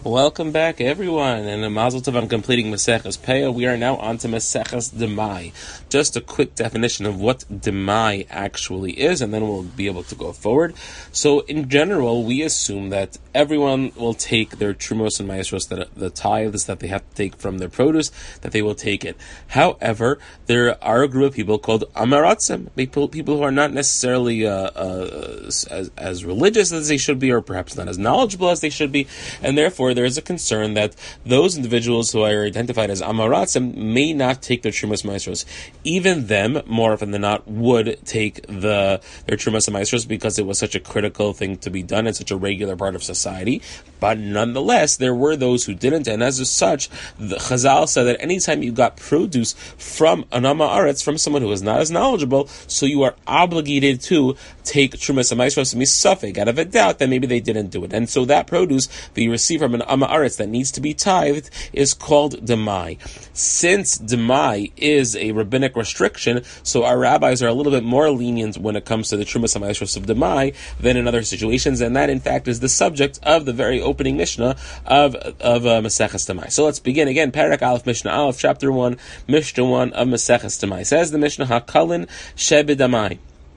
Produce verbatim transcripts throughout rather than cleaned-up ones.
Welcome back, everyone, and a mazel tov on completing Maseches Peah. We are now on to Maseches Demai. Just a quick definition of what Demai actually is, and then we'll be able to go forward. So, in general, we assume that everyone will take their Trumos and Maestros, that the tithes that they have to take from their produce, that they will take it. However, there are a group of people called Amaratzim, people, people who are not necessarily uh, uh, as, as religious as they should be, or perhaps not as knowledgeable as they should be, and therefore there is a concern that those individuals who are identified as Amaratzim may not take their Trumas Maestros. Even them, more often than not, would take the their Trumas Maestros because it was such a critical thing to be done and such a regular part of society. But nonetheless, there were those who didn't, and as such, the Chazal said that anytime you got produce from an Amaretz, from someone who is not as knowledgeable, so you are obligated to take Trumas Maestros misafek, out of a doubt that maybe they didn't do it. And so that produce that you receive from an Amaretz that needs to be tithed is called Demai. Since Demai is a rabbinic restriction, so our rabbis are a little bit more lenient when it comes to the Trumas HaMaestros of Demai than in other situations, and that in fact is the subject of the very opening Mishnah of of uh, Maseches Demai. So let's begin again. Parak Aleph, Mishnah Aleph, chapter one, Mishnah one of Maseches Demai. Says the Mishnah, Hakalin Shebedamai.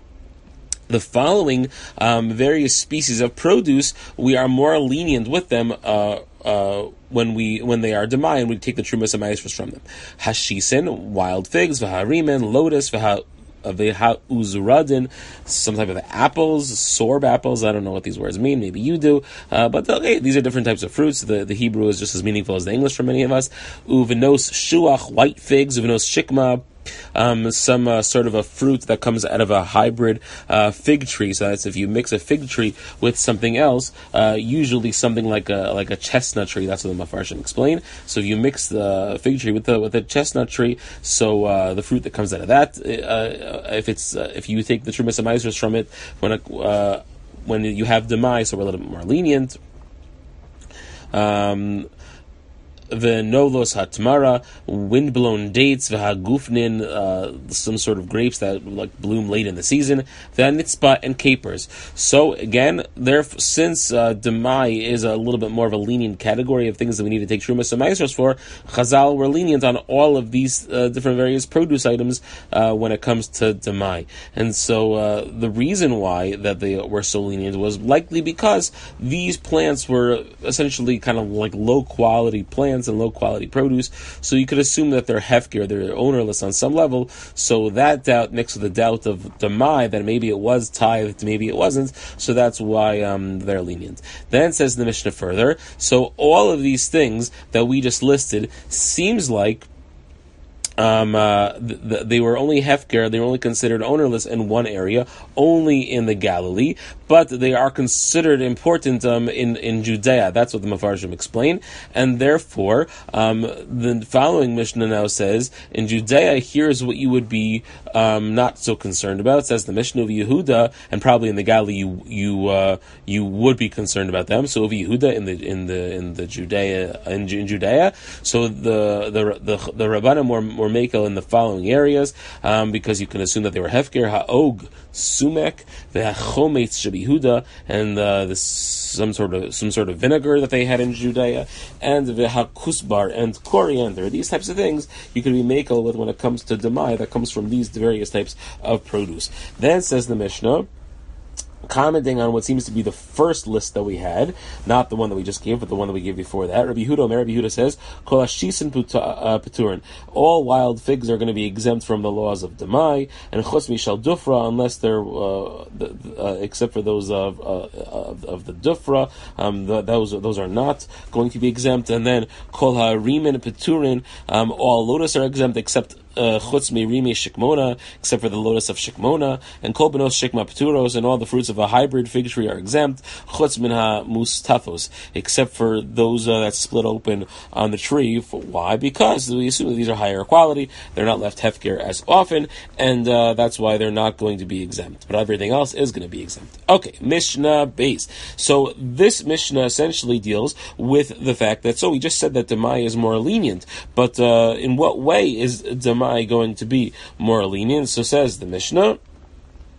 The following um, various species of produce, we are more lenient with them uh, uh, when we when they are demai, and we take the trumas and maestros from them. Hashisin, wild figs, v'harimen, lotus, v'ha Veha uzuradin, some type of apples, sorb apples. I don't know what these words mean. Maybe you do. Uh, but okay, these are different types of fruits. The, the Hebrew is just as meaningful as the English for many of us. Uvenos shuach, white figs. Uvenos shikma, Um, some uh, sort of a fruit that comes out of a hybrid uh, fig tree. So that's if you mix a fig tree with something else, uh, usually something like a like a chestnut tree. That's what the Mefarshim explain. So if you mix the fig tree with the with the chestnut tree, so uh, the fruit that comes out of that, uh, if it's uh, if you take the Trumas and Maestros from it when a, uh, when you have demai, so we're a little bit more lenient. Um, The nolos hatmara, windblown dates, v'hagufnin, uh, some sort of grapes that like bloom late in the season, v'hanitzpa, and capers. So again, there since uh, demai is a little bit more of a lenient category of things that we need to take trumas and maestros for, Chazal were lenient on all of these uh, different various produce items uh, when it comes to demai. And so uh, the reason why that they were so lenient was likely because these plants were essentially kind of like low quality plants and low quality produce, so you could assume that they're hefker, they're ownerless on some level. So that doubt mixed with the doubt of demai that maybe it was tithed, maybe it wasn't. So that's why um, they're lenient. Then says the Mishnah further. So all of these things that we just listed seems like Um, uh, th- th- they were only hefker, they were only considered ownerless in one area, only in the Galilee, but they are considered important um, in, in Judea. That's what the Mefarshim explain, and therefore, um, the following Mishnah now says, in Judea, here's what you would be um, not so concerned about. It says the Mishnah of Yehuda, and probably in the Galilee, you you, uh, you would be concerned about them. So of Yehuda in the in the in the Judea in, in Judea, so the the the, the Rabbanim were or Mekel in the following areas, um, because you can assume that they were hefker, ha'og, sumek, ve'achometz shebihuda, and uh, this some sort of some sort of vinegar that they had in Judea, and ve'hakusbar and coriander. These types of things you could be Mekel with when it comes to demai that comes from these various types of produce. Then says the Mishnah, commenting on what seems to be the first list that we had, not the one that we just gave, but the one that we gave before that. Rabbi Yehuda, Rabbi Yehuda says, Kol hashisin peturin. All wild figs are going to be exempt from the laws of demai, and chutz mishal dufra, unless they're uh, the, uh, except for those of uh, of, of the dufra, um, the, those those are not going to be exempt. And then kol harimin peturin, um, all lotus are exempt except chutz mirimi shikmona, except for the lotus of shikmona, and kol benos shikma peturos, and all the fruits of a hybrid fig tree are exempt, chutz minha mustafos, except for those uh, that split open on the tree. For, why? Because we assume that these are higher quality, they're not left hefker as often, and uh, that's why they're not going to be exempt. But everything else is going to be exempt. Okay, Mishnah base. So this Mishnah essentially deals with the fact that, so we just said that demai is more lenient, but uh, in what way is demai going to be more lenient? So says the Mishnah,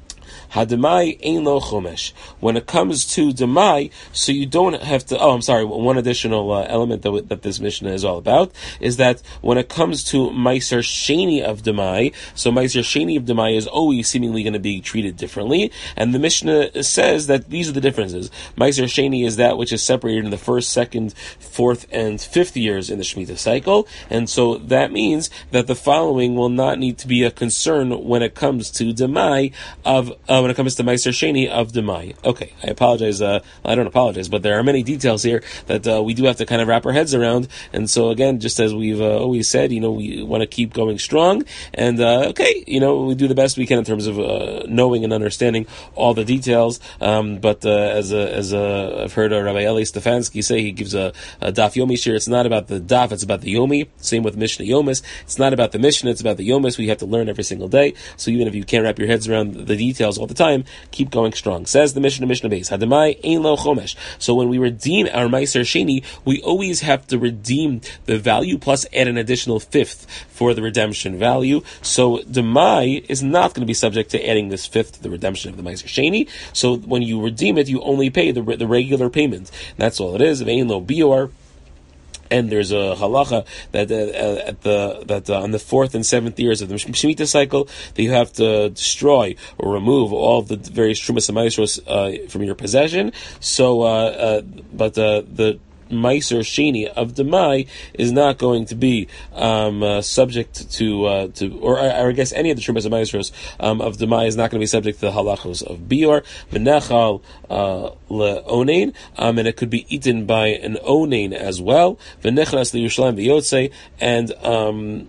Hademai ein lo chomesh. When it comes to demai, so you don't have to. Oh, I'm sorry. One additional uh, element that that this Mishnah is all about is that when it comes to Meiser Sheni of demai, so Meiser Sheni of demai is always seemingly going to be treated differently, and the Mishnah says that these are the differences. Meiser Sheni is that which is separated in the first, second, fourth, and fifth years in the Shemitah cycle, and so that means that the following will not need to be a concern when it comes to demai of uh, when it comes to Meiser Sheni of demai. Okay, I apologize. Uh, I don't apologize, but there are many details here that uh, we do have to kind of wrap our heads around. And so again, just as we've uh, always said, you know, we want to keep going strong. And uh, okay, you know, we do the best we can in terms of uh, knowing and understanding all the details. Um, but uh, as a, as a, I've heard uh, Rabbi Eli Stefansky say, he gives a, a daf yomi shir. It's not about the daf; it's about the yomi. Same with Mishnah Yomis. It's not about the Mishnah; it's about the Yomis. We have to learn every single day. So even if you can't wrap your heads around the details all the time, keep going strong. Says the Mishnah, Mishnah base Hademai ein lo chomesh. So when we redeem our Meiser Sheni, we always have to redeem the value plus add an additional fifth for the redemption value. So demai is not going to be subject to adding this fifth to the redemption of the Meiser Sheni. So when you redeem it, you only pay the the regular payment. And that's all it is. Vein lo bior. And there's a halacha that uh, at the that uh, on the fourth and seventh years of the Shemitah cycle, that you have to destroy or remove all the various trumas and maasros uh, from your possession. So, uh, uh, but uh, the Meiser Sheni of demai is not going to be um, uh, subject to uh, to, or, or I guess any of the trumas and maasros um, of demai is not going to be subject to the halachos of bior, menechal uh, leonein, um, and it could be eaten by an onein as well. V'nechnas liyushalayim v'yotzei, and um,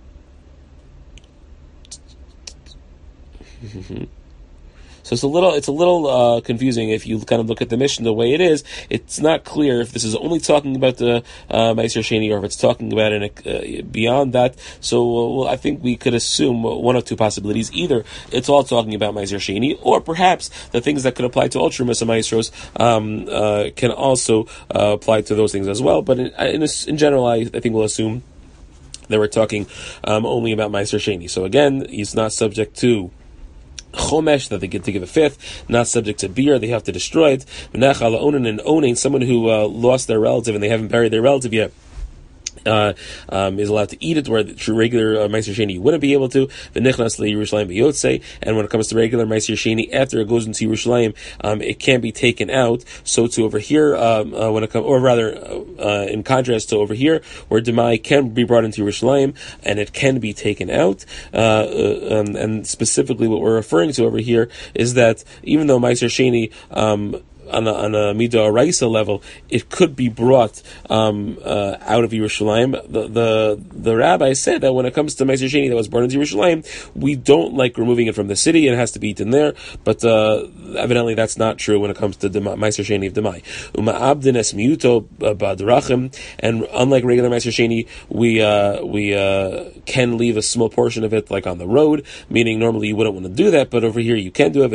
so it's a little, it's a little uh, confusing if you kind of look at the Mishnah the way it is. It's not clear if this is only talking about the uh, Meiser Sheni or if it's talking about it uh, beyond that. So uh, well, I think we could assume one of two possibilities: either it's all talking about Meiser Sheni, or perhaps the things that could apply to all Trumas and Maasros um, uh, can also uh, apply to those things as well. But in, in, in general, I, I think we'll assume that we're talking um, only about Meiser Sheni. So again, he's not subject to chomesh, that they get to give a fifth, not subject to beer, they have to destroy it. Menachal onen and owning, someone who uh, lost their relative and they haven't buried their relative yet, Uh, um, is allowed to eat it, where the regular uh, Meiser Sheni you wouldn't be able to. V'nichnas leYerushalayim v'yotzei, and when it comes to regular Meiser Sheni, after it goes into Yerushalayim, um, it can be taken out. So to over here, um, uh, when it comes, or rather, uh, in contrast to over here, where demai can be brought into Yerushalayim and it can be taken out, uh, uh, um, and specifically what we're referring to over here is that even though Meiser Sheni um, on a, on a Midah Araisa level, it could be brought um, uh, out of Yerushalayim. The, the the rabbi said that when it comes to Meiser Sheni that was born into Yerushalayim, we don't like removing it from the city, and it has to be eaten there. But uh, evidently that's not true when it comes to Meiser Sheni of Demai. Uma abdin es miuto b'drachim, and unlike regular Meiser Sheni, we uh, we uh, can leave a small portion of it like on the road, meaning normally you wouldn't want to do that, but over here you can do it.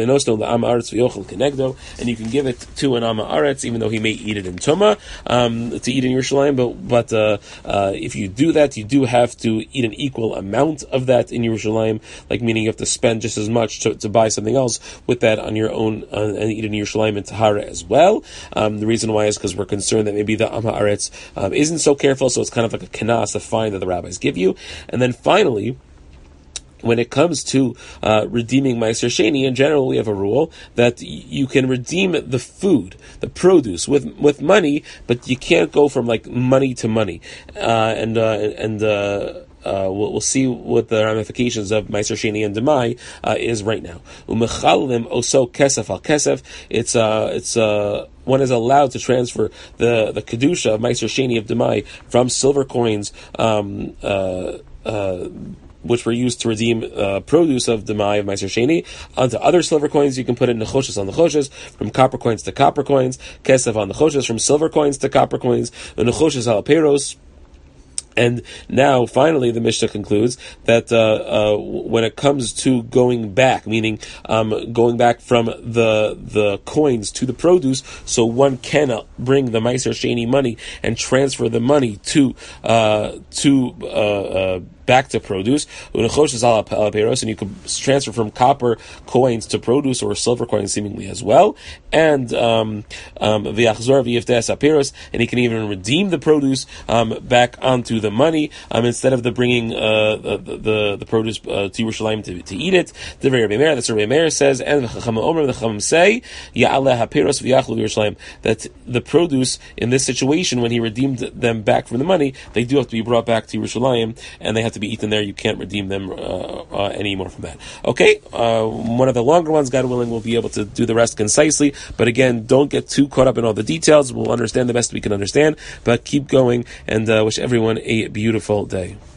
And you can give it to an Amma Aretz, even though he may eat it in Tumah, um, to eat in Yerushalayim, but, but uh, uh, if you do that, you do have to eat an equal amount of that in Yerushalayim, like meaning you have to spend just as much to, to buy something else with that on your own, uh, and eat in Yerushalayim and Tahara as well. Um, the reason why is because we're concerned that maybe the Amma Aretz um, isn't so careful, so it's kind of like a kanas, a fine that the rabbis give you. And then finally, when it comes to uh, redeeming Meiser Sheni, in general, we have a rule that y- you can redeem the food, the produce, with with money, but you can't go from like money to money. Uh, and uh, and uh, uh, we'll, we'll see what the ramifications of Meiser Sheni and Demai uh, is right now. Umechalim oso kesef al kesef. It's uh, it's uh. One is allowed to transfer the, the kedusha of Meiser Sheni of Demai from silver coins, um, uh, uh, which were used to redeem uh, produce of Demai of Meiser Sheni, onto other silver coins. You can put it in nechoshes on nechoshes, from copper coins to copper coins, kesef on nechoshes, from silver coins to copper coins, nechoshes al peros. And now, finally, the Mishnah concludes that uh, uh, when it comes to going back, meaning um, going back from the the coins to the produce, so one can bring the Meiser Sheni money and transfer the money to uh, to uh, uh, back to produce. And you could transfer from copper coins to produce or silver coins seemingly as well. And um, um, and he can even redeem the produce um, back onto the money um, instead of the bringing uh, the, the the produce uh, to Yerushalayim to, to eat it. The Rabbi Meir, that's what Rabbi Meir says, and the Chachamim say that the produce in this situation, when he redeemed them back from the money, they do have to be brought back to Yerushalayim, and they have to be eaten there. You can't redeem them uh, uh, anymore from that. Okay, uh, one of the longer ones, God willing, we'll be able to do the rest concisely. But again, don't get too caught up in all the details. We'll understand the best we can understand, but keep going, and uh, wish everyone a beautiful day.